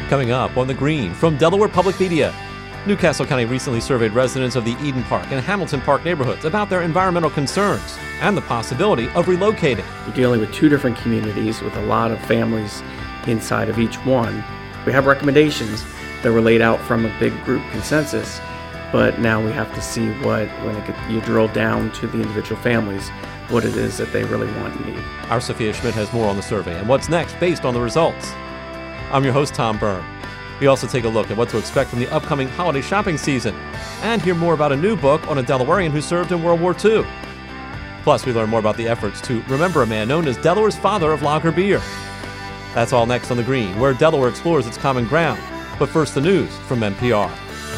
Coming up on The Green from Delaware Public Media. New Castle County recently surveyed residents of the Eden Park and Hamilton Park neighborhoods about their environmental concerns and the possibility of relocating. We're dealing with two different communities with a lot of families inside of each one. We have recommendations that were laid out from a big group consensus, but now we have to see you drill down to the individual families, what it is that they really want and need. Our Sophia Schmidt has more on the survey and what's next based on the results. I'm your host, Tom Byrne. We also take a look at what to expect from the upcoming holiday shopping season and hear more about a new book on a Delawarean who served in World War II. Plus, we learn more about the efforts to remember a man known as Delaware's father of lager beer. That's all next on The Green, where Delaware explores its common ground. But first, the news from NPR.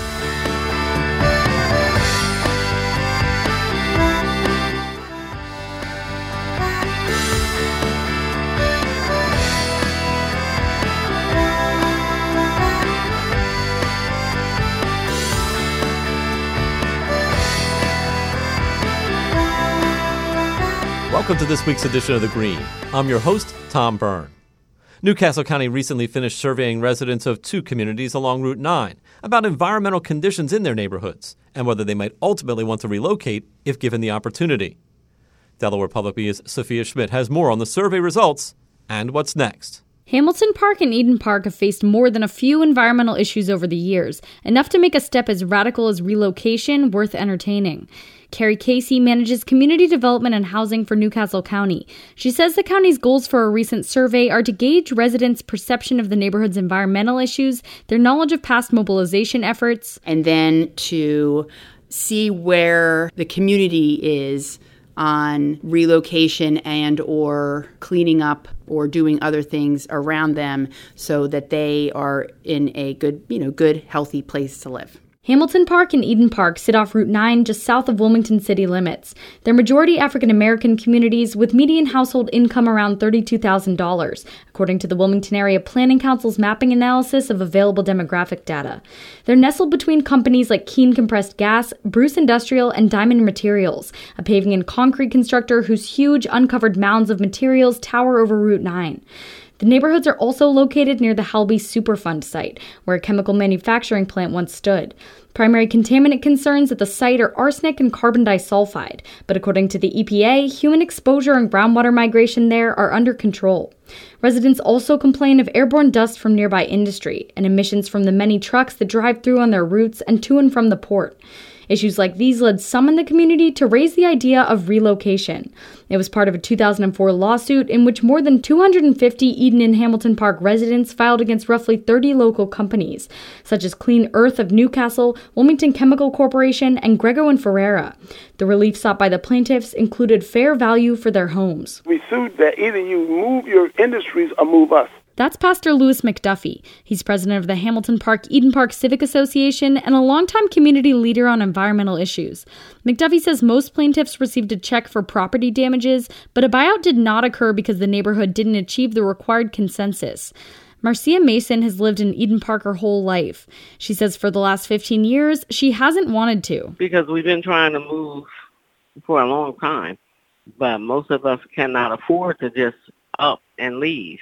Welcome to this week's edition of The Green. I'm your host, Tom Byrne. New Castle County recently finished surveying residents of two communities along Route 9 about environmental conditions in their neighborhoods and whether they might ultimately want to relocate if given the opportunity. Delaware Public Media's Sophia Schmidt has more on the survey results and what's next. Hamilton Park and Eden Park have faced more than a few environmental issues over the years, enough to make a step as radical as relocation worth entertaining. Carrie Casey manages community development and housing for New Castle County. She says the county's goals for a recent survey are to gauge residents' perception of the neighborhood's environmental issues, their knowledge of past mobilization efforts, and then to see where the community is on relocation and or cleaning up or doing other things around them so that they are in a good, healthy place to live. Hamilton Park and Eden Park sit off Route 9 just south of Wilmington city limits. They're majority African-American communities with median household income around $32,000, according to the Wilmington Area Planning Council's mapping analysis of available demographic data. They're nestled between companies like Keene Compressed Gas, Bruce Industrial, and Diamond Materials, a paving and concrete constructor whose huge uncovered mounds of materials tower over Route 9. The neighborhoods are also located near the Halby Superfund site, where a chemical manufacturing plant once stood. Primary contaminant concerns at the site are arsenic and carbon disulfide, but according to the EPA, human exposure and groundwater migration there are under control. Residents also complain of airborne dust from nearby industry and emissions from the many trucks that drive through on their routes and to and from the port. Issues like these led some in the community to raise the idea of relocation. It was part of a 2004 lawsuit in which more than 250 Eden and Hamilton Park residents filed against roughly 30 local companies, such as Clean Earth of New Castle, Wilmington Chemical Corporation, and Grego and Ferreira. The relief sought by the plaintiffs included fair value for their homes. We sued that either you move your industries or move us. That's Pastor Louis McDuffie. He's president of the Hamilton Park Eden Park Civic Association and a longtime community leader on environmental issues. McDuffie says most plaintiffs received a check for property damages, but a buyout did not occur because the neighborhood didn't achieve the required consensus. Marcia Mason has lived in Eden Park her whole life. She says for the last 15 years, she hasn't wanted to. Because we've been trying to move for a long time, but most of us cannot afford to just up and leave.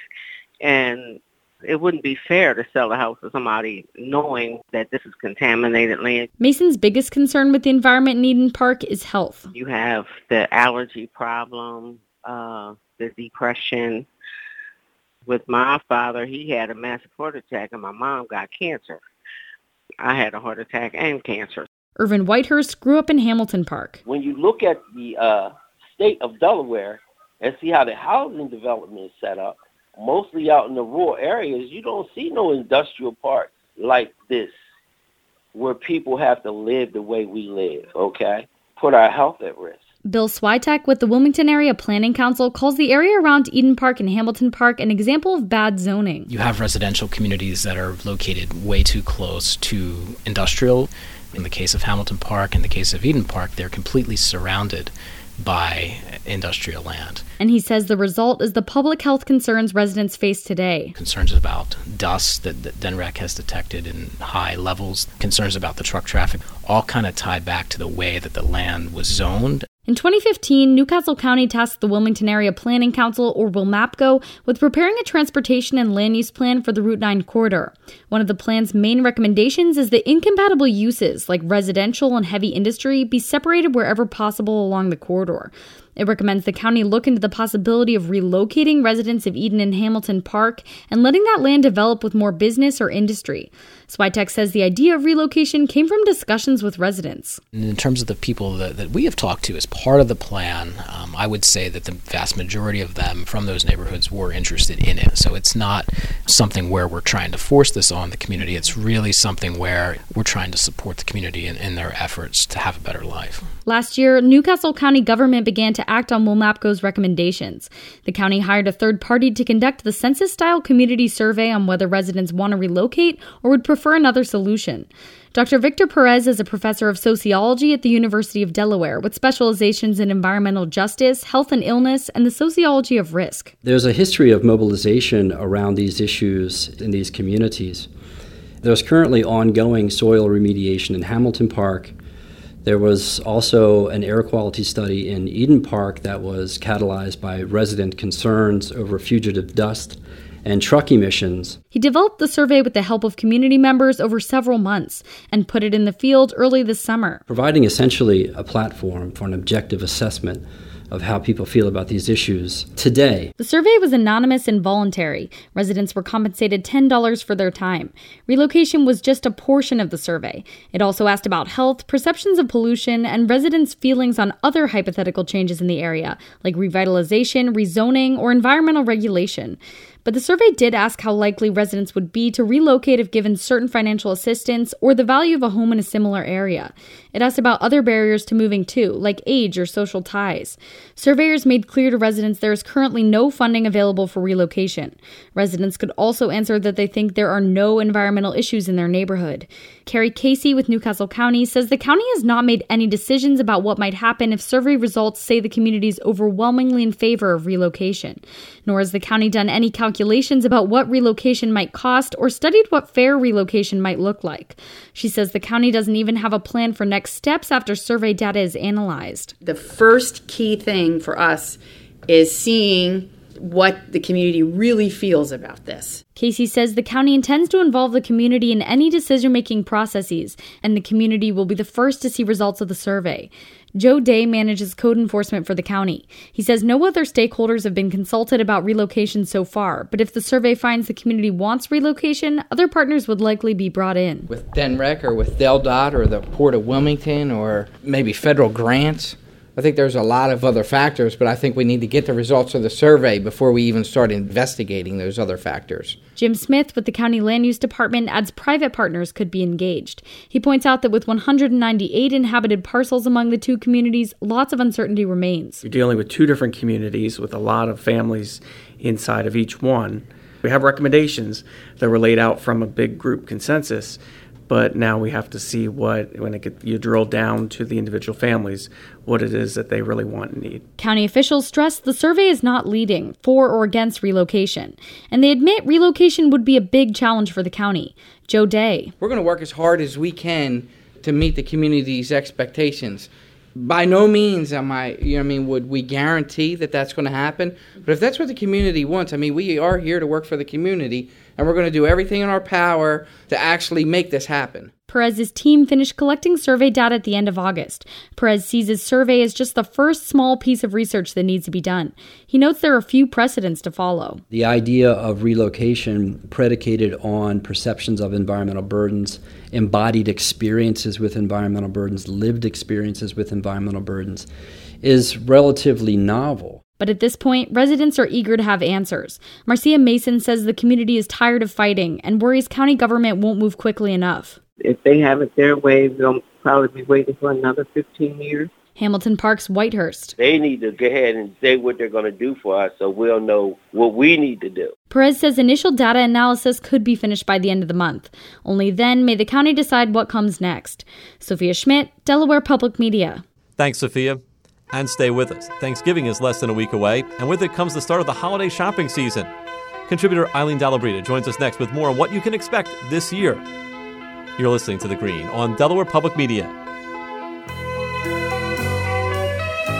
And it wouldn't be fair to sell a house to somebody knowing that this is contaminated land. Mason's biggest concern with the environment in Eden Park is health. You have the allergy problem, the depression. With my father, he had a massive heart attack, and my mom got cancer. I had a heart attack and cancer. Irvin Whitehurst grew up in Hamilton Park. When you look at the state of Delaware and see how the housing development is set up, mostly out in the rural areas, you don't see no industrial park like this where people have to live the way we live, okay? Put our health at risk. Bill Switek with the Wilmington Area Planning Council calls the area around Eden Park and Hamilton Park an example of bad zoning. You have residential communities that are located way too close to industrial. In the case of Hamilton Park, in the case of Eden Park, they're completely surrounded by industrial land. And he says the result is the public health concerns residents face today. Concerns about dust that DNREC has detected in high levels, concerns about the truck traffic, all kind of tied back to the way that the land was zoned. In 2015, Newcastle County tasked the Wilmington Area Planning Council, or WILMAPCO, with preparing a transportation and land use plan for the Route 9 corridor. One of the plan's main recommendations is that incompatible uses, like residential and heavy industry, be separated wherever possible along the corridor. It recommends the county look into the possibility of relocating residents of Eden and Hamilton Park and letting that land develop with more business or industry. Swytek says the idea of relocation came from discussions with residents. In terms of the people that we have talked to as part of the plan, I would say that the vast majority of them from those neighborhoods were interested in it. So it's not something where we're trying to force this on the community. It's really something where we're trying to support the community in their efforts to have a better life. Last year, Newcastle County government began to act on WILMAPCO's recommendations. The county hired a third party to conduct the census-style community survey on whether residents want to relocate or would prefer another solution. Dr. Victor Perez is a professor of sociology at the University of Delaware with specializations in environmental justice, health and illness, and the sociology of risk. There's a history of mobilization around these issues in these communities. There's currently ongoing soil remediation in Hamilton Park. There was also an air quality study in Eden Park that was catalyzed by resident concerns over fugitive dust and truck emissions. He developed the survey with the help of community members over several months and put it in the field early this summer, providing essentially a platform for an objective assessment of how people feel about these issues today. The survey was anonymous and voluntary. Residents were compensated $10 for their time. Relocation was just a portion of the survey. It also asked about health, perceptions of pollution, and residents' feelings on other hypothetical changes in the area, like revitalization, rezoning, or environmental regulation. But the survey did ask how likely residents would be to relocate if given certain financial assistance or the value of a home in a similar area. It asked about other barriers to moving too, like age or social ties. Surveyors made clear to residents there is currently no funding available for relocation. Residents could also answer that they think there are no environmental issues in their neighborhood. Carrie Casey with Newcastle County says the county has not made any decisions about what might happen if survey results say the community is overwhelmingly in favor of relocation. Nor has the county done any calculations about what relocation might cost or studied what fair relocation might look like. She says the county doesn't even have a plan for next steps after survey data is analyzed. The first key thing for us is seeing what the community really feels about this. Casey says the county intends to involve the community in any decision-making processes, and the community will be the first to see results of the survey. Joe Day manages code enforcement for the county. He says no other stakeholders have been consulted about relocation so far, but if the survey finds the community wants relocation, other partners would likely be brought in. With DENREC or with DelDOT or the Port of Wilmington or maybe federal grants, I think there's a lot of other factors, but I think we need to get the results of the survey before we even start investigating those other factors. Jim Smith with the County Land Use Department adds private partners could be engaged. He points out that with 198 inhabited parcels among the two communities, lots of uncertainty remains. You're dealing with two different communities with a lot of families inside of each one. We have recommendations that were laid out from a big group consensus, but now we have to see you drill down to the individual families, what it is that they really want and need. County officials stress the survey is not leading for or against relocation, and they admit relocation would be a big challenge for the county. Joe Day. We're going to work as hard as we can to meet the community's expectations. By no means would we guarantee that that's going to happen. But if that's what the community wants, we are here to work for the community, and we're going to do everything in our power to actually make this happen. Perez's team finished collecting survey data at the end of August. Perez sees his survey as just the first small piece of research that needs to be done. He notes there are a few precedents to follow. The idea of relocation predicated on perceptions of environmental burdens, embodied experiences with environmental burdens, lived experiences with environmental burdens, is relatively novel. But at this point, residents are eager to have answers. Marcia Mason says the community is tired of fighting and worries county government won't move quickly enough. If they have it their way, they'll probably be waiting for another 15 years. Hamilton Park's Whitehurst. They need to go ahead and say what they're going to do for us so we'll know what we need to do. Perez says initial data analysis could be finished by the end of the month. Only then may the county decide what comes next. Sophia Schmidt, Delaware Public Media. Thanks, Sophia. And stay with us. Thanksgiving is less than a week away, and with it comes the start of the holiday shopping season. Contributor Eileen Dalabrita joins us next with more on what you can expect this year. You're listening to The Green on Delaware Public Media.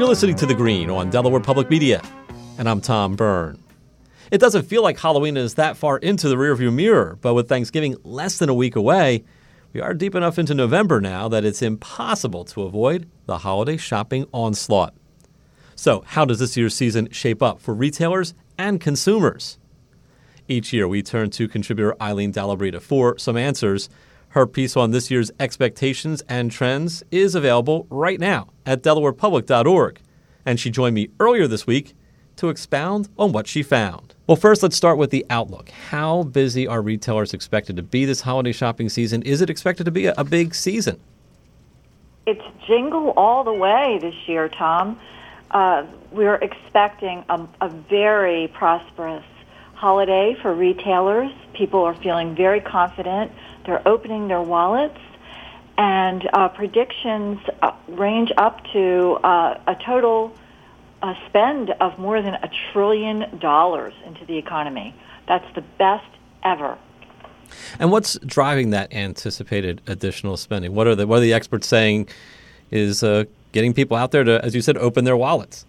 listening to The Green on Delaware Public Media, and I'm Tom Byrne. It doesn't feel like Halloween is that far into the rearview mirror, but with Thanksgiving less than a week away, we are deep enough into November now that it's impossible to avoid the holiday shopping onslaught. So, how does this year's season shape up for retailers and consumers? Each year, we turn to contributor Eileen Dalabrita for some answers. Her piece on this year's expectations and trends is available right now at delawarepublic.org. And she joined me earlier this week to expound on what she found. Well, first, let's start with the outlook. How busy are retailers expected to be this holiday shopping season? Is it expected to be a big season? It's jingle all the way this year, Tom. We're expecting a very prosperous holiday for retailers. People are feeling very confident. They're opening their wallets, and predictions range up to a total spend of more than $1 trillion into the economy. That's the best ever. And what's driving that anticipated additional spending? What are the experts saying is getting people out there to, as you said, open their wallets?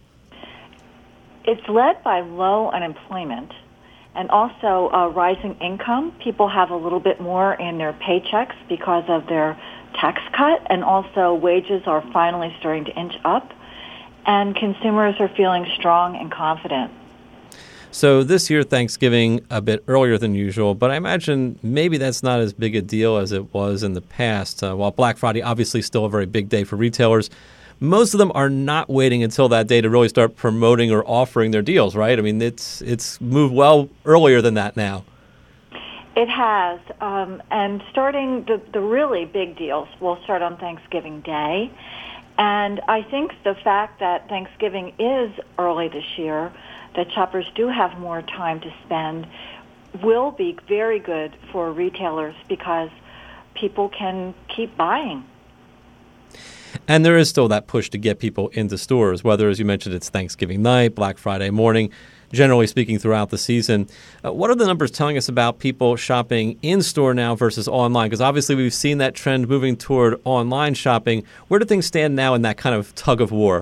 It's led by low unemployment and also rising income. People have a little bit more in their paychecks because of their tax cut, and also wages are finally starting to inch up, and consumers are feeling strong and confident. So this year, Thanksgiving a bit earlier than usual, but I imagine maybe that's not as big a deal as it was in the past. While Black Friday obviously still a very big day for retailers, most of them are not waiting until that day to really start promoting or offering their deals, right? I mean, it's moved well earlier than that now. It has, and starting the really big deals will start on Thanksgiving Day. And I think the fact that Thanksgiving is early this year, that shoppers do have more time to spend, will be very good for retailers because people can keep buying. And there is still that push to get people into stores, whether, as you mentioned, it's Thanksgiving night, Black Friday morning, generally speaking throughout the season. What are the numbers telling us about people shopping in-store now versus online? Because obviously we've seen that trend moving toward online shopping. Where do things stand now in that kind of tug of war?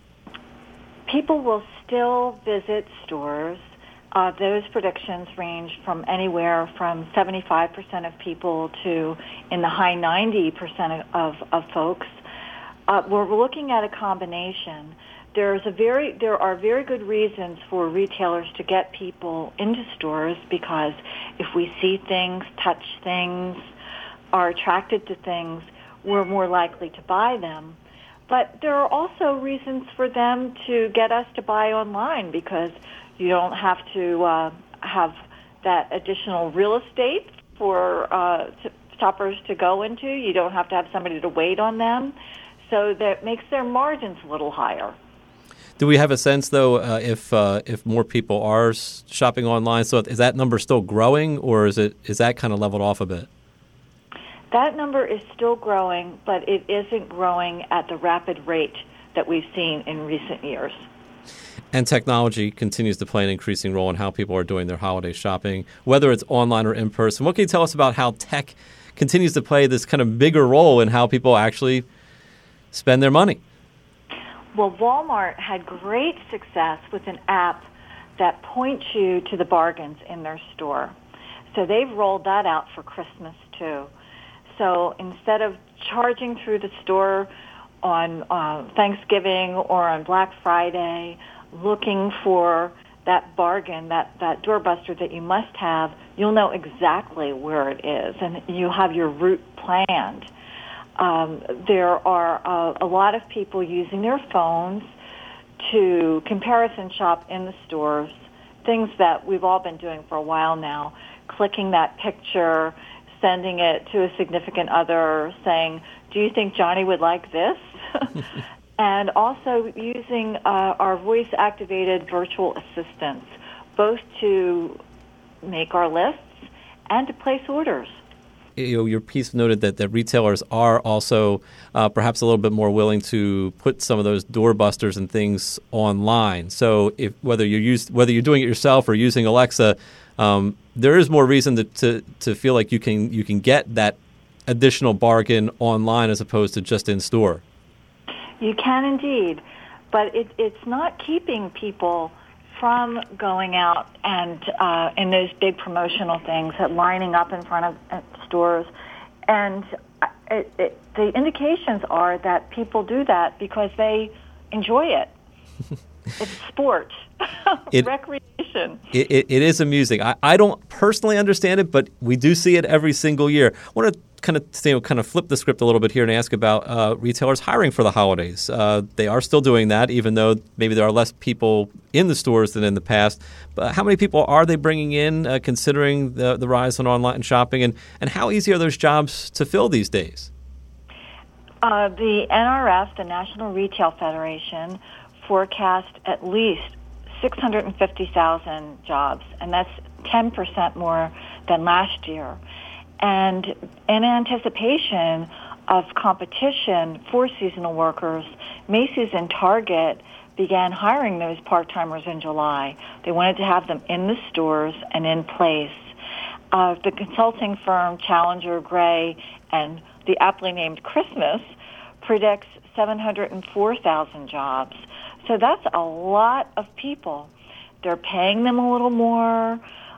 People will still visit stores. Those predictions range from anywhere from 75% of people to in the high 90% of folks. We're looking at a combination. There are very good reasons for retailers to get people into stores because if we see things, touch things, are attracted to things, we're more likely to buy them. But there are also reasons for them to get us to buy online because you don't have to have that additional real estate for shoppers to go into. You don't have to have somebody to wait on them. So that makes their margins a little higher. Do we have a sense, though, if more people are shopping online? So is that number still growing, or is that kind of leveled off a bit? That number is still growing, but it isn't growing at the rapid rate that we've seen in recent years. And technology continues to play an increasing role in how people are doing their holiday shopping, whether it's online or in person. What can you tell us about how tech continues to play this kind of bigger role in how people actually spend their money? Well, Walmart had great success with an app that points you to the bargains in their store. So they've rolled that out for Christmas, too. So instead of charging through the store on Thanksgiving or on Black Friday, looking for that bargain, that doorbuster that you must have, you'll know exactly where it is, and you have your route planned. There are a lot of people using their phones to comparison shop in the stores, things that we've all been doing for a while now, clicking that picture, sending it to a significant other, saying, do you think Johnny would like this? And also using our voice-activated virtual assistants, both to make our lists and to place orders. Your piece noted that retailers are also perhaps a little bit more willing to put some of those doorbusters and things online. So whether you're doing it yourself or using Alexa, there is more reason to feel like you can get that additional bargain online as opposed to just in store. You can indeed. but it's not keeping people from going out and in those big promotional things, lining up in front of stores. And the indications are that people do that because they enjoy it. It's sport, recreation. It is amusing. I don't personally understand it, but we do see it every single year. I want to kind of flip the script a little bit here and ask about retailers hiring for the holidays. They are still doing that, even though maybe there are less people in the stores than in the past. But how many people are they bringing in, considering the rise in online shopping, and how easy are those jobs to fill these days? The NRF, the National Retail Federation, forecast at least 650,000 jobs, and that's 10% more than last year. And in anticipation of competition for seasonal workers, Macy's and Target began hiring those part-timers in July. They wanted to have them in the stores and in place. The consulting firm Challenger Gray and the aptly named Christmas predicts 704,000 jobs. So that's a lot of people. They're paying them a little more.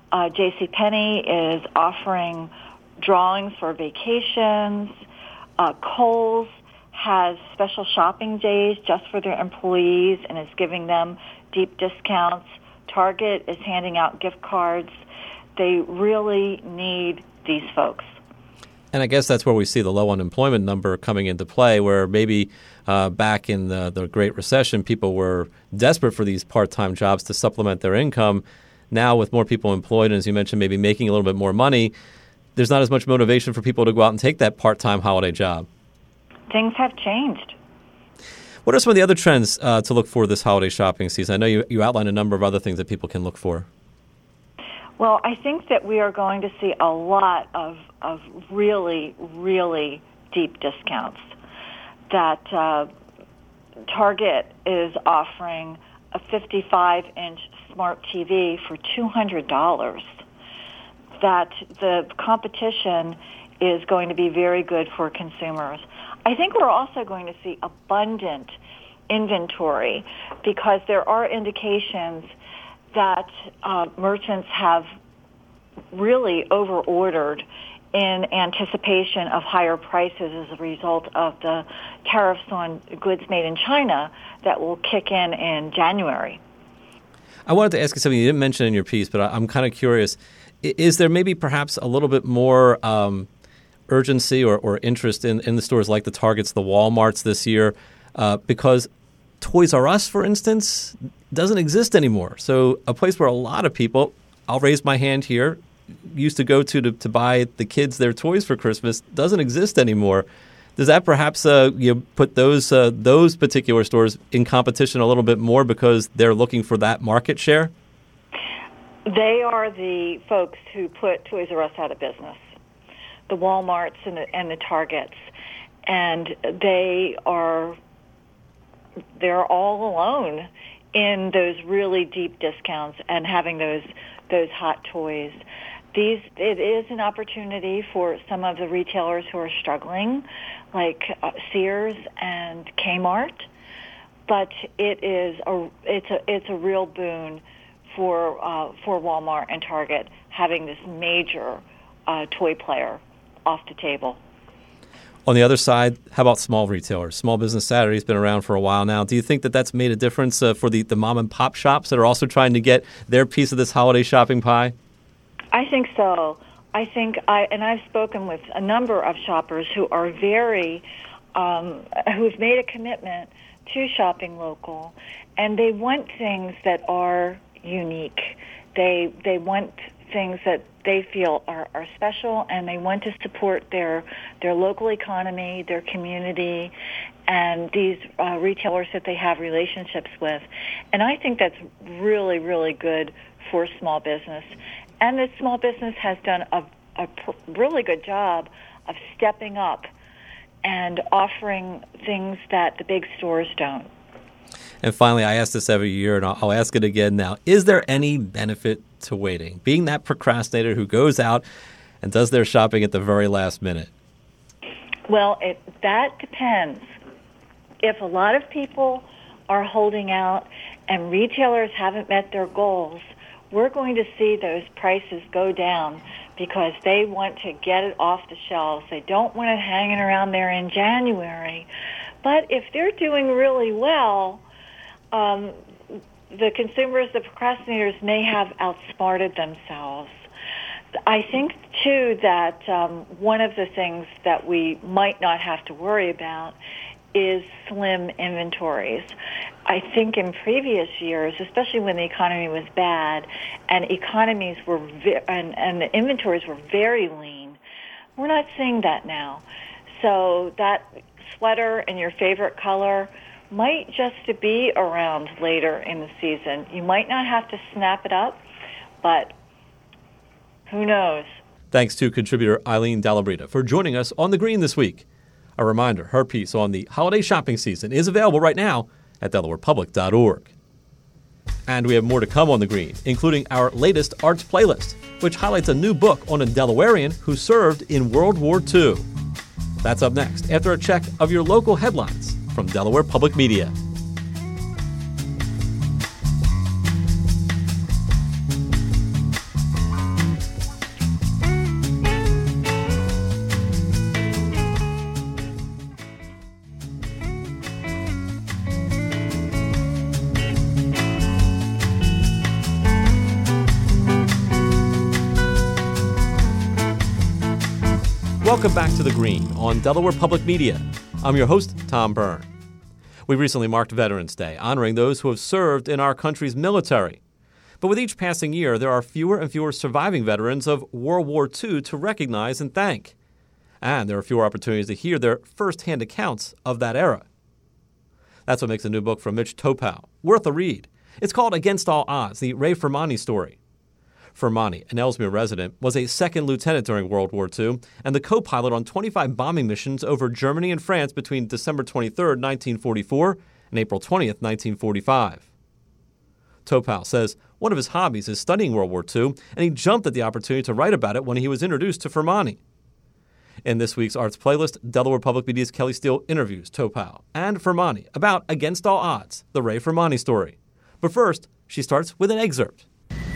JCPenney is offering drawings for vacations. Kohl's has special shopping days just for their employees and is giving them deep discounts. Target is handing out gift cards. They really need these folks. And I guess that's where we see the low unemployment number coming into play, where maybe back in the Great Recession, people were desperate for these part-time jobs to supplement their income. Now, with more people employed, and as you mentioned, maybe making a little bit more money, there's not as much motivation for people to go out and take that part-time holiday job. Things have changed. What are some of the other trends to look for this holiday shopping season? I know you outlined a number of other things that people can look for. Well, I think that we are going to see a lot of really, really deep discounts. That Target is offering a 55-inch smart TV for $200. That the competition is going to be very good for consumers. I think we're also going to see abundant inventory because there are indications that merchants have really over-ordered in anticipation of higher prices as a result of the tariffs on goods made in China that will kick in January. I wanted to ask you something you didn't mention in your piece, but I'm kind of curious. Is there maybe perhaps a little bit more urgency or interest in the stores like the Targets, the Walmarts this year? Because Toys R Us, for instance, doesn't exist anymore. So a place where a lot of people, I'll raise my hand here, used to go to buy the kids their toys for Christmas doesn't exist anymore. Does that perhaps put those particular stores in competition a little bit more because they're looking for that market share? They are the folks who put Toys R Us out of business, the Walmarts and the Targets, and they're all alone in those really deep discounts and having those hot toys. It is an opportunity for some of the retailers who are struggling, like Sears and Kmart, but it's a real boon for Walmart and Target having this major toy player off the table. On the other side, how about small retailers? Small Business Saturday has been around for a while now. Do you think that that's made a difference for the mom and pop shops that are also trying to get their piece of this holiday shopping pie? I think so. I've spoken with a number of shoppers who are who've made a commitment to shopping local, and they want things that are unique. They want things that they feel are special, and they want to support their local economy, their community, and these retailers that they have relationships with. And I think that's really, really good for small business. And the small business has done a really good job of stepping up and offering things that the big stores don't. And finally, I ask this every year, and I'll ask it again now. Is there any benefit to waiting? Being that procrastinator who goes out and does their shopping at the very last minute? Well, that depends. If a lot of people are holding out and retailers haven't met their goals, we're going to see those prices go down because they want to get it off the shelves. They don't want it hanging around there in January. But if they're doing really well, the consumers, the procrastinators, may have outsmarted themselves. I think, too, that one of the things that we might not have to worry about is slim inventories. I think in previous years, especially when the economy was bad and economies were and the inventories were very lean, we're not seeing that now. So that sweater in your favorite color might just be around later in the season. You might not have to snap it up, but who knows? Thanks to contributor Eileen Dalabrita for joining us on The Green this week. A reminder, her piece on the holiday shopping season is available right now at DelawarePublic.org. And we have more to come on The Green, including our latest arts playlist, which highlights a new book on a Delawarean who served in World War II. That's up next, after a check of your local headlines from Delaware Public Media. Welcome back to The Green on Delaware Public Media. I'm your host, Tom Byrne. We recently marked Veterans Day, honoring those who have served in our country's military. But with each passing year, there are fewer and fewer surviving veterans of World War II to recognize and thank. And there are fewer opportunities to hear their first-hand accounts of that era. That's what makes a new book from Mitch Topau worth a read. It's called Against All Odds, the Ray Fermani story. Fermani, an Ellesmere resident, was a second lieutenant during World War II and the co-pilot on 25 bombing missions over Germany and France between December 23, 1944 and April 20, 1945. Topau says one of his hobbies is studying World War II, and he jumped at the opportunity to write about it when he was introduced to Fermani. In this week's arts playlist, Delaware Public Media's Kelly Steele interviews Topau and Fermani about Against All Odds, the Ray Fermani story. But first, she starts with an excerpt.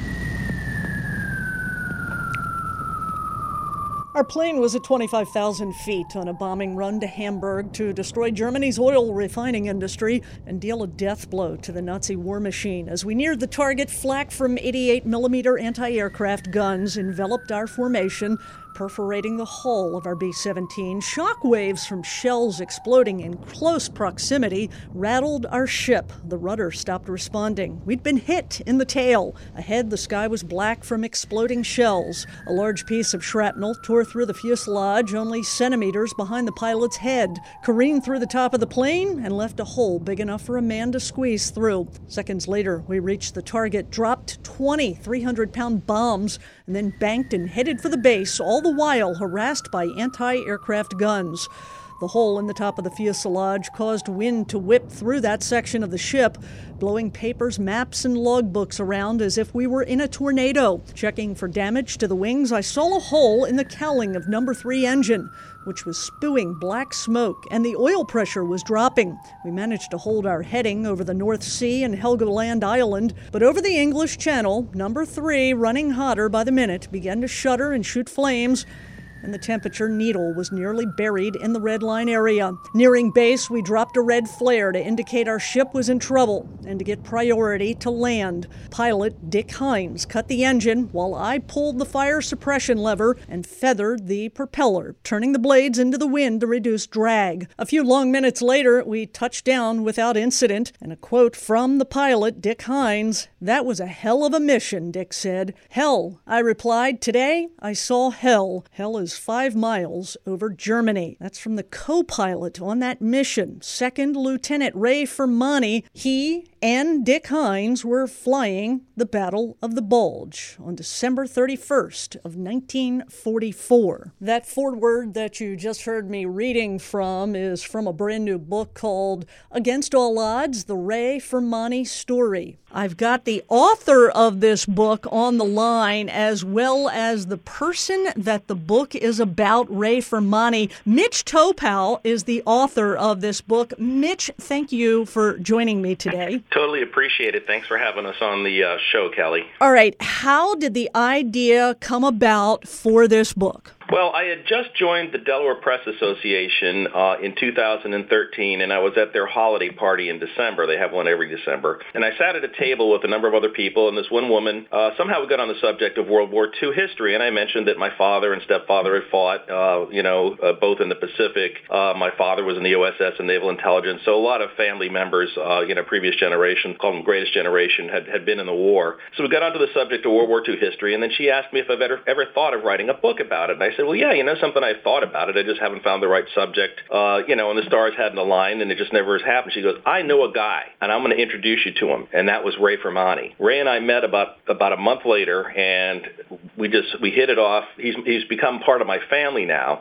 Our plane was at 25,000 feet on a bombing run to Hamburg to destroy Germany's oil refining industry and deal a death blow to the Nazi war machine. As we neared the target, flak from 88mm anti-aircraft guns enveloped our formation, perforating the hull of our B-17. Shock waves from shells exploding in close proximity rattled our ship. The rudder stopped responding. We'd been hit in the tail. Ahead, the sky was black from exploding shells. A large piece of shrapnel tore through the fuselage only centimeters behind the pilot's head, careened through the top of the plane, and left a hole big enough for a man to squeeze through. Seconds later, we reached the target, dropped 20 300-pound bombs, and then banked and headed for the base, all the while harassed by anti-aircraft guns. The hole in the top of the fuselage caused wind to whip through that section of the ship, blowing papers, maps, and logbooks around as if we were in a tornado. Checking for damage to the wings, I saw a hole in the cowling of No. 3 engine, which was spewing black smoke, and the oil pressure was dropping. We managed to hold our heading over the North Sea and Helgoland Island, but over the English Channel, No. 3, running hotter by the minute, began to shudder and shoot flames, and the temperature needle was nearly buried in the red line area. Nearing base, we dropped a red flare to indicate our ship was in trouble and to get priority to land. Pilot Dick Hines cut the engine while I pulled the fire suppression lever and feathered the propeller, turning the blades into the wind to reduce drag. A few long minutes later, we touched down without incident, and a quote from the pilot, Dick Hines, "That was a hell of a mission," Dick said. "Hell," I replied. "Today, I saw hell. Hell is 5 miles over Germany." That's from the co-pilot on that mission, Second Lieutenant Ray Fermani. He and Dick Hines were flying the Battle of the Bulge on December 31st of 1944. That foreword that you just heard me reading from is from a brand new book called Against All Odds, the Ray Fermani Story. I've got the author of this book on the line, as well as the person that the book is about, Ray Fermani. Mitch Topal is the author of this book. Mitch, thank you for joining me today. Totally appreciate it. Thanks for having us on the show, Kelly. All right. How did the idea come about for this book? Well, I had just joined the Delaware Press Association in 2013, and I was at their holiday party in December. They have one every December. And I sat at a table with a number of other people, and this one woman, somehow we got on the subject of World War II history, and I mentioned that my father and stepfather had fought, both in the Pacific. My father was in the OSS and Naval Intelligence, so a lot of family members, previous generation, called them Greatest Generation, had been in the war. So we got onto the subject of World War II history, and then she asked me if I've ever thought of writing a book about it. And I said, well, yeah, something I've thought about it. I just haven't found the right subject, and the stars hadn't aligned, and it just never has happened. She goes, I know a guy, and I'm going to introduce you to him, and that was Ray Fermani. Ray and I met about a month later, and we hit it off. He's become part of my family now,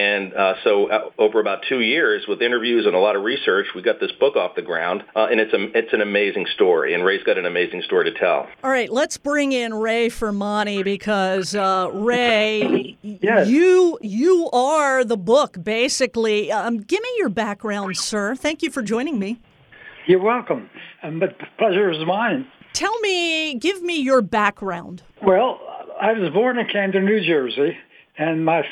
so over about 2 years, with interviews and a lot of research, we got this book off the ground, and it's an amazing story, and Ray's got an amazing story to tell. All right, let's bring in Ray Fermani, because Ray, yes. You are the book, basically. Give me your background, sir. Thank you for joining me. You're welcome. The pleasure is mine. Give me your background. Well, I was born in Camden, New Jersey, and my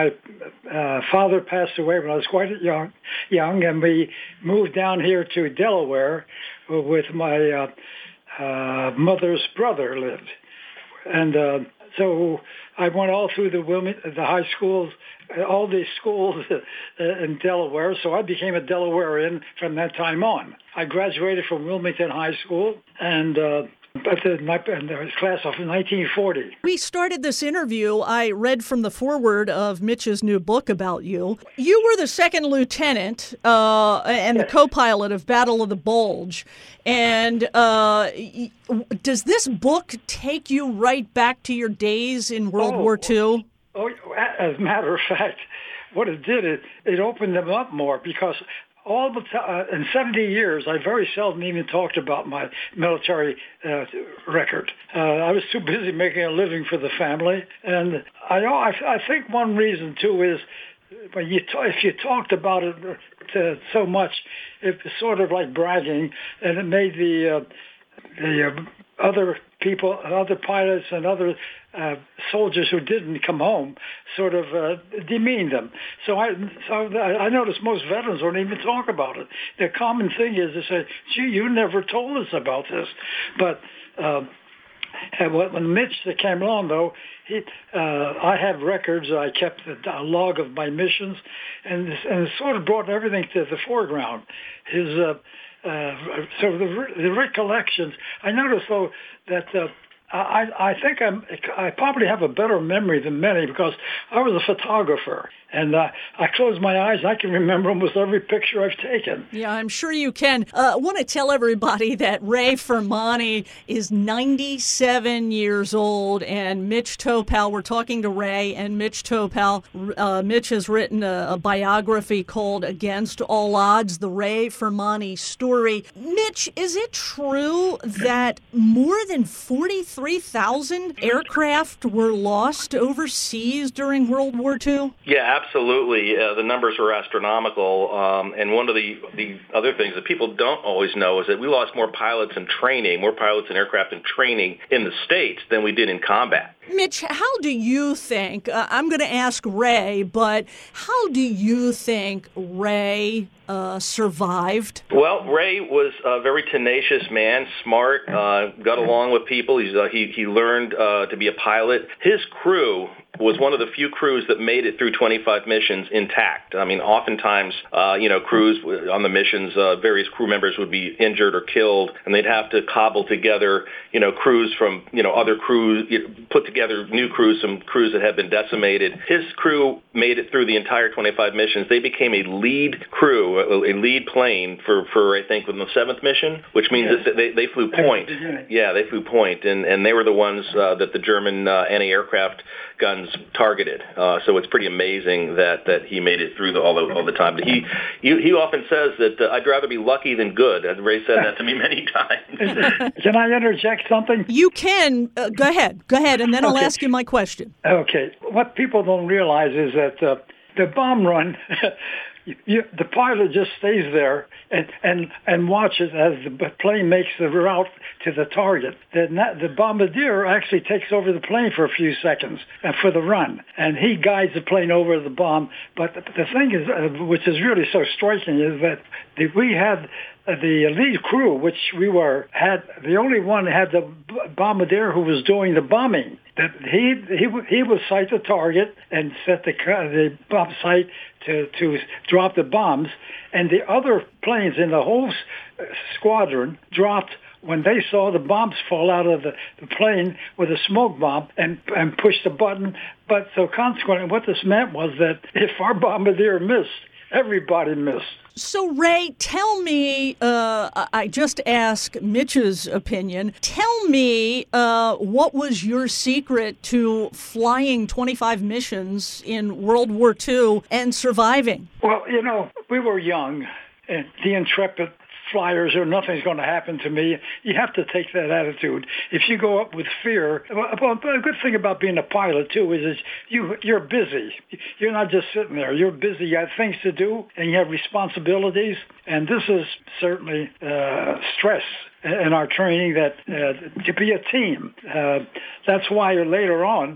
father passed away when I was quite young, and we moved down here to Delaware with my mother's brother lived. And so I went all through the high schools, all these schools in Delaware, so I became a Delawarean from that time on. I graduated from Wilmington High School, and the class of 1940. We started this interview, I read from the foreword of Mitch's new book about you. You were the second lieutenant and the co-pilot of Battle of the Bulge. And does this book take you right back to your days in World War II? Oh, as a matter of fact, what it did, it opened them up more, because all the in 70 years, I very seldom even talked about my military record. I was too busy making a living for the family, and I think one reason too is if you talked about it so much, it was sort of like bragging, and it made the other people, other pilots, and other soldiers who didn't come home sort of demeaned them. So I noticed most veterans don't even talk about it. The common thing is to say, gee, you never told us about this. But when Mitch came along, though, I have records. I kept a log of my missions, and it sort of brought everything to the foreground. So the recollections. I noticed, though, that I think I probably have a better memory than many, because I was a photographer, and I close my eyes and I can remember almost every picture I've taken. Yeah, I'm sure you can. I want to tell everybody that Ray Fermani is 97 years old, and Mitch Topal, we're talking to Ray and Mitch Topal. Mitch has written a biography called Against All Odds, the Ray Fermani story. Mitch, is it true that more than 43,000 aircraft were lost overseas during World War II? Yeah, absolutely. The numbers were astronomical. And one of the other things that people don't always know is that we lost more pilots in training, more pilots in aircraft in training in the States than we did in combat. Mitch, how do you think, I'm going to ask Ray, but how do you think Ray survived? Well, Ray was a very tenacious man, smart, got along with people. He learned to be a pilot. His crew was one of the few crews that made it through 25 missions intact. I mean, oftentimes, crews on the missions, various crew members would be injured or killed, and they'd have to cobble together, crews from, other crews, put together new crews, some crews that had been decimated. His crew made it through the entire 25 missions. They became a lead crew, a lead plane for I think, the 7th mission, which means that they flew point. Yeah, they flew point, and they were the ones that the German anti-aircraft guns guns targeted. So it's pretty amazing that he made it through all the time. But he often says that I'd rather be lucky than good. And Ray said that to me many times. Can I interject something? You can. Go ahead, and then I'll ask you my question. Okay. What people don't realize is that the bomb run, the pilot just stays there and watches as the plane makes the route to the target. The bombardier actually takes over the plane for a few seconds for the run, and he guides the plane over the bomb. But the thing is, which is really so striking, is that we had the lead crew, which had the only one had the bombardier who was doing the bombing. That he would sight the target and set the bomb site to drop the bombs, and the other planes in the whole squadron dropped when they saw the bombs fall out of the plane with a smoke bomb and pushed the button. But so consequently, what this meant was that if our bombardier missed, everybody missed. So, Ray, tell me, I just asked Mitch's opinion. Tell me what was your secret to flying 25 missions in World War II and surviving? Well, we were young, and the intrepid flyers or nothing's going to happen to me. You have to take that attitude. If you go up with fear, well, a good thing about being a pilot too is you're busy. You're not just sitting there. You're busy. You have things to do and you have responsibilities. And this is certainly stress in our training that to be a team. That's why later on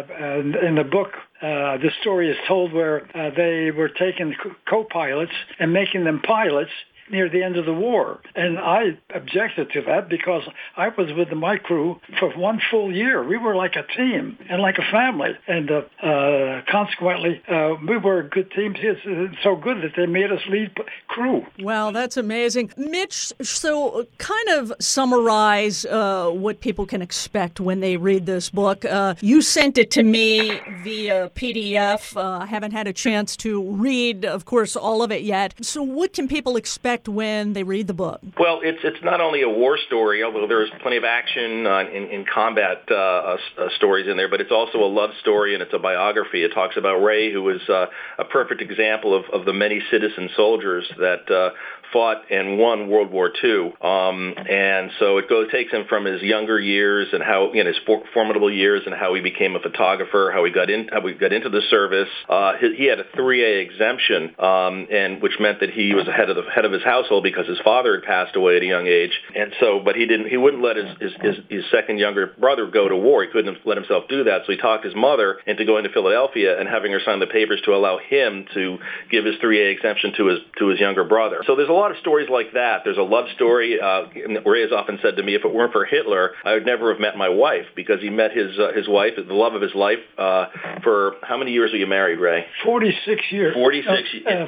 in the book, the story is told where they were taking co-pilots and making them pilots near the end of the war. And I objected to that because I was with my crew for one full year. We were like a team and like a family. And consequently, we were a good team. It's so good that they made us lead crew. Wow, that's amazing. Mitch, so kind of summarize what people can expect when they read this book. You sent it to me via PDF. I haven't had a chance to read, of course, all of it yet. So what can people expect when they read the book? Well, it's not only a war story, although there's plenty of action in combat stories in there, but it's also a love story and it's a biography. It talks about Ray, who was a perfect example of the many citizen soldiers that fought and won World War II. And so it takes him from his younger years and how, his formidable years and how he became a photographer, how he got into the service. He had a 3A exemption, and which meant that he was head of his household because his father had passed away at a young age. And so, but he wouldn't let his second younger brother go to war. He couldn't let himself do that. So he talked his mother into going to Philadelphia and having her sign the papers to allow him to give his 3A exemption to his younger brother. So there's a lot of stories like that. There's a love story. Ray has often said to me, if it weren't for Hitler, I would never have met my wife, because he met his wife, the love of his life, for how many years were you married, Ray? 46 years. 46 years.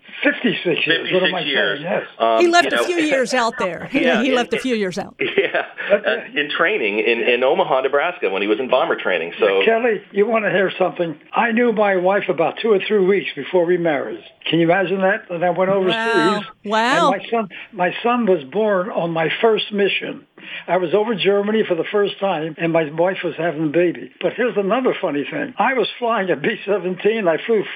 56 years. 56 years. Yes. He left a few years out there. He left a few years out. Yeah, in training in Omaha, Nebraska, when he was in bomber training. So Kelly, you want to hear something? I knew my wife about 2 or 3 weeks before we married. Can you imagine that? And I went overseas. Wow. And my son was born on my first mission. I was over Germany for the first time, and my wife was having a baby. But here's another funny thing. I was flying a B-17. I flew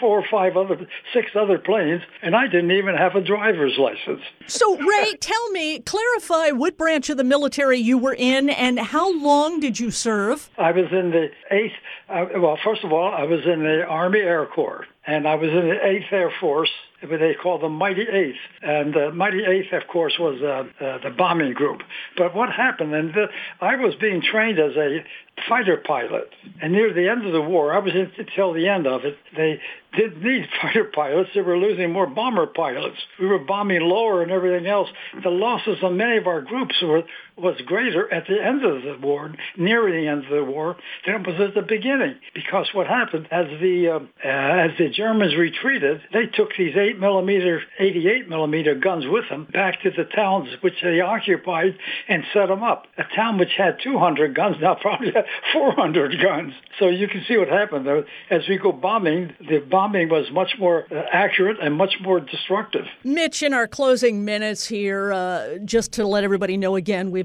6 other planes, and I didn't even have a driver's license. So, Ray, clarify what branch of the military you were in, and how long did you serve? I was in the 8th. First of all, I was in the Army Air Corps. And I was in the 8th Air Force, what they call the Mighty 8th. And the Mighty 8th, of course, was the bombing group. But what happened, I was being trained as a fighter pilot. And near the end of the war, I was until the end of it, they didn't need fighter pilots. They were losing more bomber pilots. We were bombing lower and everything else. The losses on many of our groups was greater at the end of the war, near the end of the war, than it was at the beginning. Because what happened, as the Germans retreated, they took these 88 millimeter guns with them back to the towns which they occupied and set them up. A town which had 200 guns now probably had 400 guns. So you can see what happened. As we go bombing, the bombing was much more accurate and much more destructive. Mitch, in our closing minutes here, just to let everybody know again, we've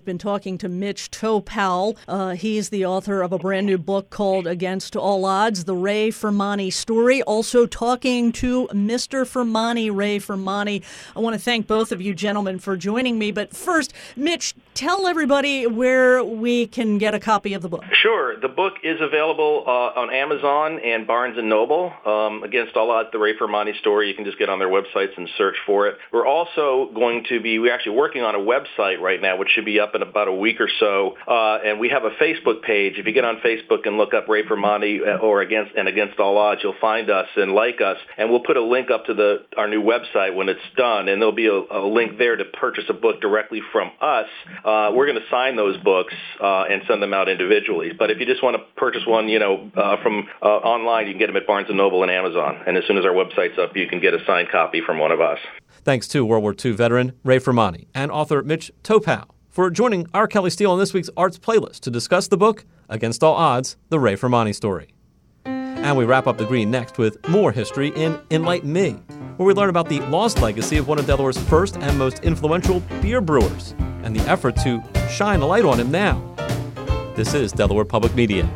I've been talking to Mitch Topal. He's the author of a brand new book called Against All Odds, The Ray Fermani Story. Also talking to Mr. Fermani, Ray Fermani. I want to thank both of you gentlemen for joining me. But first, Mitch, tell everybody where we can get a copy of the book. Sure. The book is available on Amazon and Barnes & Noble. Against All Odds, The Ray Fermani Story. You can just get on their websites and search for it. We're also we're actually working on a website right now, which should be up in about a week or so. And we have a Facebook page. If you get on Facebook and look up Ray Fermani or Against All Odds, you'll find us and like us. And we'll put a link up to our new website when it's done. And there'll be a link there to purchase a book directly from us. We're going to sign those books and send them out individually. But if you just want to purchase one, from online, you can get them at Barnes & Noble and Amazon. And as soon as our website's up, you can get a signed copy from one of us. Thanks to World War II veteran Ray Fermani and author Mitch Topal for joining our Kelly Steele on this week's Arts Playlist to discuss the book, Against All Odds, The Ray Fermani Story. And we wrap up the green next with more history in Enlighten Me, where we learn about the lost legacy of one of Delaware's first and most influential beer brewers and the effort to shine a light on him now. This is Delaware Public Media.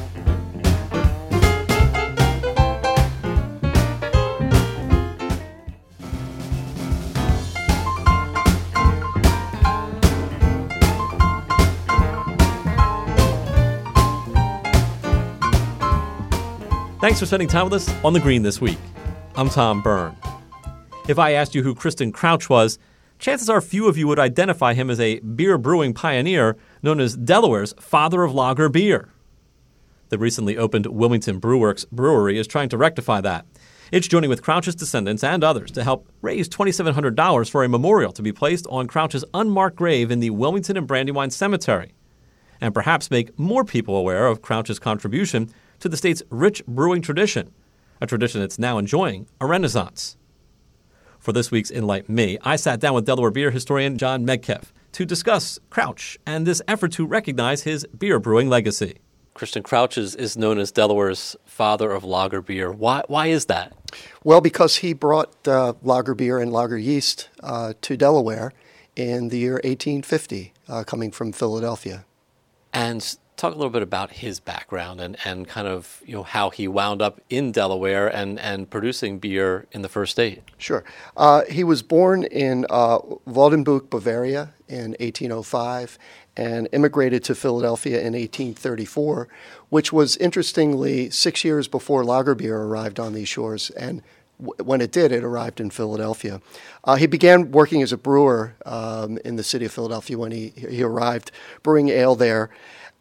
Thanks for spending time with us on The Green this week. I'm Tom Byrne. If I asked you who Kristen Crouch was, chances are few of you would identify him as a beer brewing pioneer known as Delaware's father of lager beer. The recently opened Wilmington Brewworks Brewery is trying to rectify that. It's joining with Crouch's descendants and others to help raise $2,700 for a memorial to be placed on Crouch's unmarked grave in the Wilmington and Brandywine Cemetery, and perhaps make more people aware of Crouch's contribution to the state's rich brewing tradition, a tradition that's now enjoying a renaissance. For this week's Enlighten Me, I sat down with Delaware beer historian John Medkeff to discuss Crouch and this effort to recognize his beer brewing legacy. Kristen Crouch is known as Delaware's father of lager beer. Why is that? Well, because he brought lager beer and lager yeast to Delaware in the year 1850, coming from Philadelphia. And talk a little bit about his background and kind of how he wound up in Delaware and producing beer in the first state. Sure. He was born in Waldenbuch, Bavaria in 1805 and immigrated to Philadelphia in 1834, which was interestingly 6 years before lager beer arrived on these shores. And when it did, it arrived in Philadelphia. He began working as a brewer in the city of Philadelphia when he arrived, brewing ale there.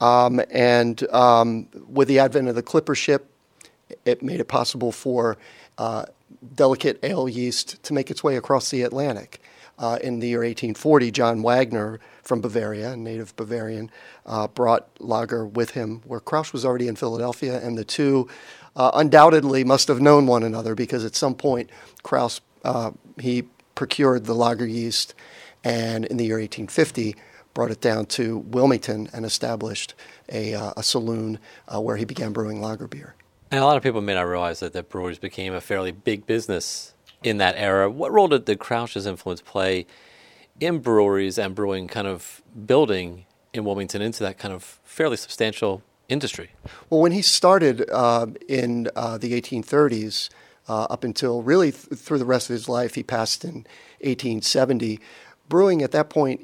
And with the advent of the clipper ship, it made it possible for delicate ale yeast to make its way across the Atlantic. In the year 1840, John Wagner from Bavaria, a native Bavarian, brought lager with him where Crouch was already in Philadelphia, and the two undoubtedly must have known one another because at some point Crouch, he procured the lager yeast, and in the year 1850, brought it down to Wilmington and established a saloon where he began brewing lager beer. And a lot of people may not realize that breweries became a fairly big business in that era. What role did Crouch's influence play in breweries and brewing kind of building in Wilmington into that kind of fairly substantial industry? Well, when he started in the 1830s, up until really through the rest of his life, he passed in 1870, brewing at that point,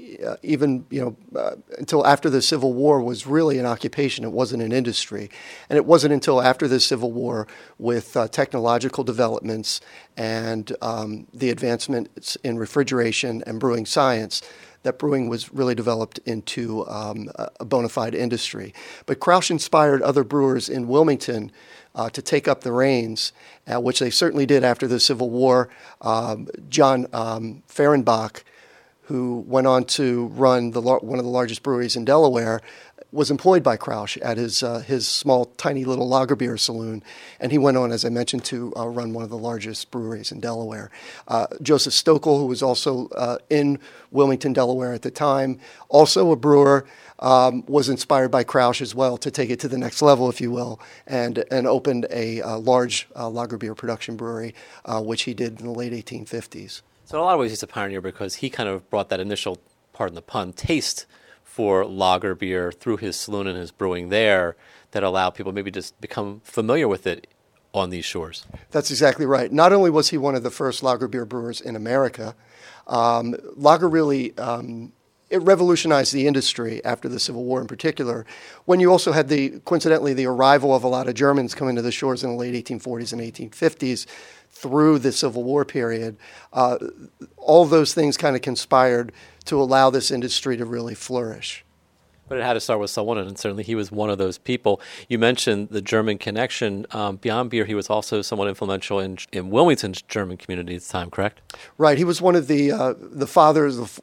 until after the Civil War, was really an occupation. It wasn't an industry. And it wasn't until after the Civil War, with technological developments and the advancements in refrigeration and brewing science, that brewing was really developed into a bona fide industry. But Crouch inspired other brewers in Wilmington to take up the reins, which they certainly did after the Civil War. John Fehrenbach, who went on to run one of the largest breweries in Delaware, was employed by Crouch at his small, tiny little lager beer saloon, and he went on, as I mentioned, to run one of the largest breweries in Delaware. Joseph Stokel, who was also in Wilmington, Delaware at the time, also a brewer, was inspired by Crouch as well to take it to the next level, if you will, and opened a large lager beer production brewery, which he did in the late 1850s. So in a lot of ways he's a pioneer because he kind of brought that initial, pardon the pun, taste for lager beer through his saloon and his brewing there that allowed people maybe just become familiar with it on these shores. That's exactly right. Not only was he one of the first lager beer brewers in America, lager really it revolutionized the industry after the Civil War in particular, when you also had coincidentally the arrival of a lot of Germans coming to the shores in the late 1840s and 1850s through the Civil War period. All those things kind of conspired to allow this industry to really flourish. But it had to start with someone, and certainly he was one of those people. You mentioned the German connection. Beyond beer, he was also somewhat influential in Wilmington's German community at the time, correct? Right. He was one of the fathers of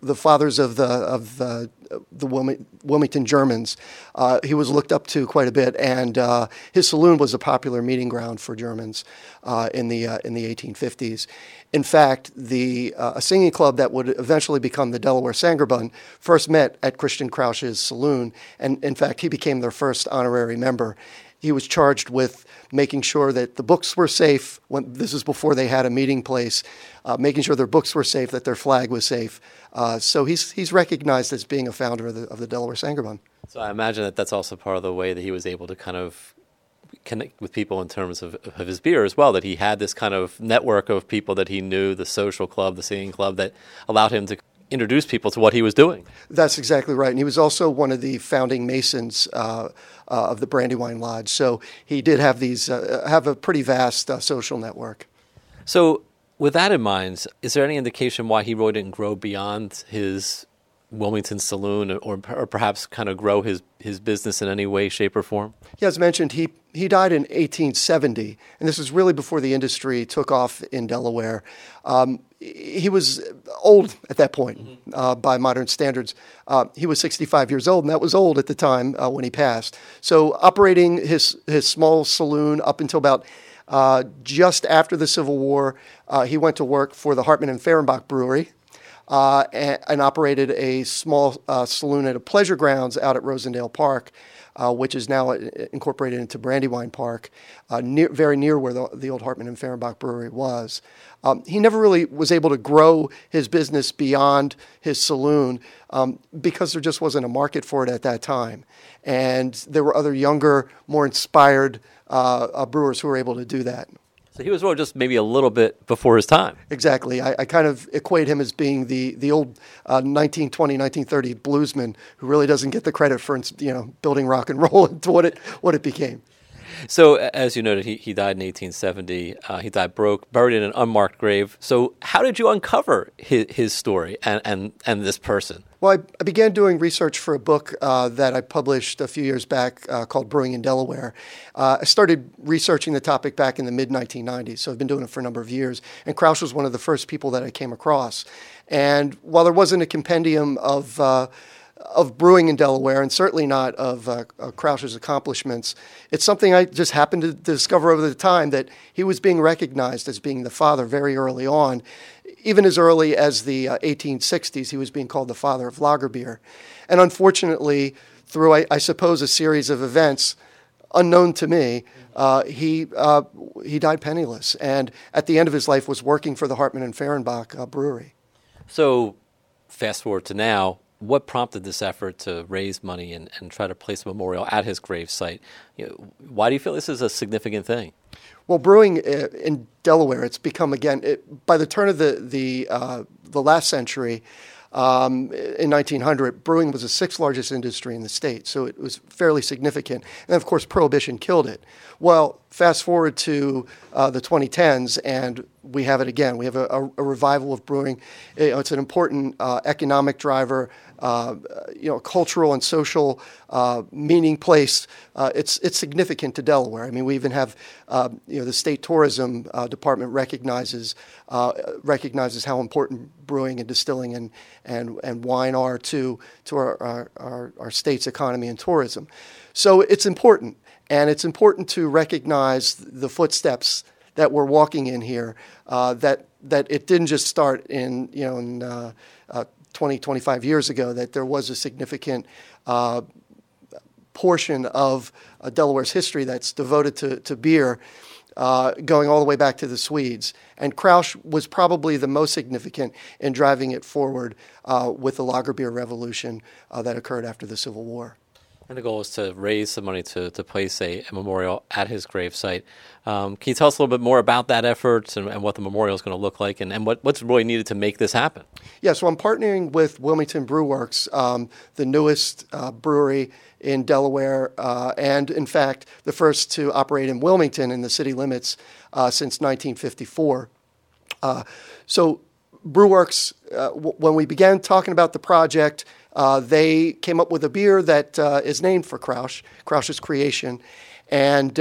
the Wilmington Germans. He was looked up to quite a bit, and his saloon was a popular meeting ground for Germans in the 1850s. In fact, a singing club that would eventually become the Delaware Sangerbund first met at Christian Krausch's saloon, and in fact, he became their first honorary member. He was charged with making sure that the books were safe. This is before they had a meeting place, making sure their books were safe, that their flag was safe. So he's recognized as being a founder of the Delaware Sangerbund. So I imagine that's also part of the way that he was able to kind of connect with people in terms of his beer as well, that he had this kind of network of people that he knew, the social club, the singing club, that allowed him to introduce people to what he was doing. That's exactly right. And he was also one of the founding masons of the Brandywine Lodge. So he did have have a pretty vast social network. So with that in mind, is there any indication why he really didn't grow beyond his Wilmington saloon, or perhaps kind of grow his business in any way, shape, or form? Yeah, as mentioned, he died in 1870, and this was really before the industry took off in Delaware. He was old at that point by modern standards. He was 65 years old, and that was old at the time when he passed. So operating his small saloon up until about just after the Civil War, he went to work for the Hartman and Fehrenbach Brewery, and operated a small saloon at a pleasure grounds out at Rosendale Park, which is now incorporated into Brandywine Park, very near where the old Hartman and Fehrenbach Brewery was. He never really was able to grow his business beyond his saloon because there just wasn't a market for it at that time. And there were other younger, more inspired brewers who were able to do that. So he was really just maybe a little bit before his time. Exactly. I kind of equate him as being the old 1920, 1930 bluesman who really doesn't get the credit for building rock and roll into what it became. So as you noted, he died in 1870. He died broke, buried in an unmarked grave. So how did you uncover his story and this person? Well, I began doing research for a book that I published a few years back called Brewing in Delaware. I started researching the topic back in the mid-1990s, so I've been doing it for a number of years. And Krausch was one of the first people that I came across. And while there wasn't a compendium of brewing in Delaware, and certainly not of Krausch's accomplishments, it's something I just happened to discover over the time, that he was being recognized as being the father very early on. Even as early as the 1860s, he was being called the father of lager beer. And unfortunately, through, I suppose, a series of events unknown to me, he died penniless, and at the end of his life was working for the Hartman and Fehrenbach brewery. So fast forward to now, what prompted this effort to raise money and try to place a memorial at his gravesite? Why do you feel this is a significant thing? Well, brewing in Delaware, it's become, again, by the turn of the last century, in 1900, brewing was the sixth largest industry in the state, so it was fairly significant. And of course, Prohibition killed it. Well, fast forward to the 2010s, and we have it again. We have a revival of brewing. It's an important economic driver, cultural and social meaning place. It's significant to Delaware. I mean, we even have the state tourism department recognizes how important brewing and distilling and wine are to our state's economy and tourism. So it's important, and it's important to recognize the footsteps that we're walking in here. That it didn't just start in 20, 25 years ago, that there was a significant portion of Delaware's history that's devoted to beer. going all the way back to the Swedes. And Krausz was probably the most significant in driving it forward with the lager beer revolution that occurred after the Civil War. And the goal is to raise some money to place a memorial at his gravesite. Can you tell us a little bit more about that effort and what the memorial is going to look like and what's really needed to make this happen? Yeah, so I'm partnering with Wilmington Brew Works, the newest brewery in Delaware, and in fact, the first to operate in Wilmington in the city limits since 1954. So Brewworks, when we began talking about the project, they came up with a beer that is named for Krausz's creation, and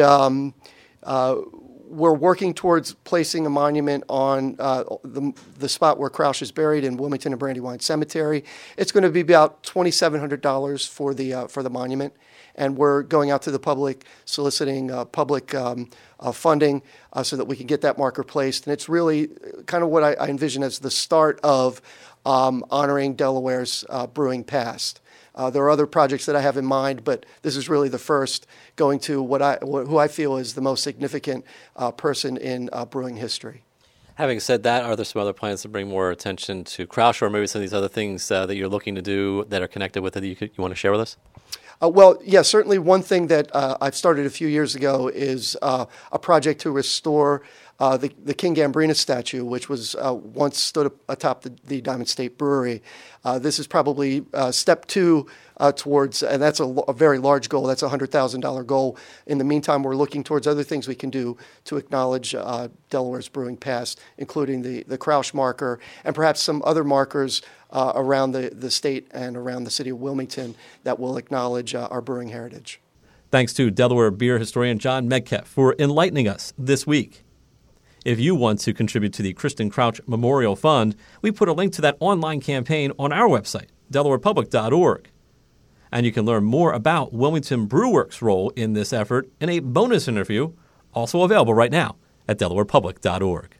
we're working towards placing a monument on the spot where Krausz is buried in Wilmington and Brandywine Cemetery. It's going to be about $2,700 for the monument, and we're going out to the public, soliciting public funding so that we can get that marker placed. And it's really kind of what I envision as the start of honoring Delaware's brewing past. There are other projects that I have in mind, but this is really the first, going to who I feel is the most significant person in brewing history. Having said that, are there some other plans to bring more attention to Krausz, or maybe some of these other things that you're looking to do that are connected with it that you want to share with us? Well, yeah, certainly one thing that I've started a few years ago is a project to restore the King Gambrinus statue, which was once stood atop the Diamond State Brewery. This is probably step two towards, and that's a very large goal. That's a $100,000 goal. In the meantime, we're looking towards other things we can do to acknowledge Delaware's brewing past, including the Krausz marker and perhaps some other markers around the state and around the city of Wilmington that will acknowledge our brewing heritage. Thanks to Delaware beer historian John Medkeff for enlightening us this week. If you want to contribute to the Kristen Crouch Memorial Fund, we put a link to that online campaign on our website, delawarepublic.org. And you can learn more about Wilmington Brewworks' role in this effort in a bonus interview, also available right now at delawarepublic.org.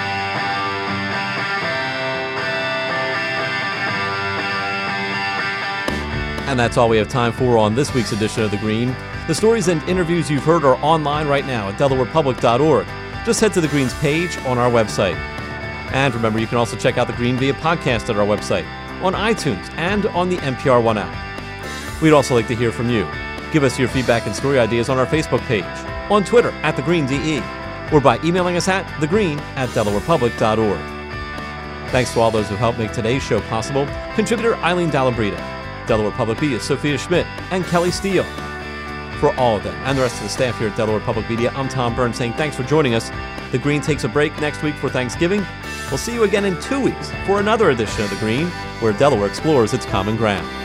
And that's all we have time for on this week's edition of The Green. The stories and interviews you've heard are online right now at delawarepublic.org. Just head to The Green's page on our website. And remember, you can also check out The Green via podcast at our website, on iTunes, and on the NPR One app. We'd also like to hear from you. Give us your feedback and story ideas on our Facebook page, on Twitter at TheGreenDE, or by emailing us at thegreen@delawarepublic.org. Thanks to all those who helped make today's show possible. Contributor Eileen Dalabrita, Delaware Public Media Sophia Schmidt, and Kelly Steele. For all of them and the rest of the staff here at Delaware Public Media, I'm Tom Burns saying thanks for joining us. The Green takes a break next week for Thanksgiving. We'll see you again in 2 weeks for another edition of The Green, where Delaware explores its common ground.